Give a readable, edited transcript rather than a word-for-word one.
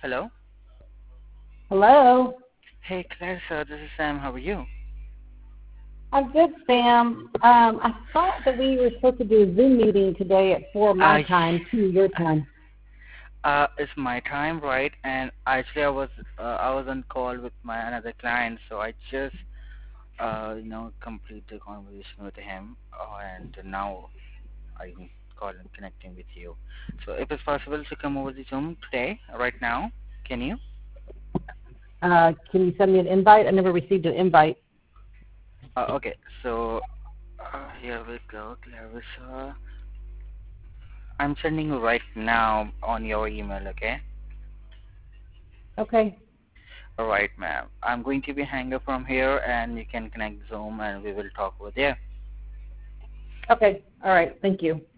Hello? Hello. Hey, Clarissa, this is Sam. How are you? I'm good, Sam. I thought that we were supposed to do a Zoom meeting today at 4 my Uh, time, 2 your time. it's my time, right? And actually, I was on call with my another client, so I just complete the conversation with him, and now I'm calling connecting with you. So, if it's possible to come over the Zoom today, right now, can you? Can you send me an invite? I never received an invite. Okay, so here we go, Clarissa. I'm sending you right now on your email, okay? Okay. All right, ma'am. I'm going to be hang up from here, and you can connect Zoom, and we will talk over there. Okay. All right. Thank you.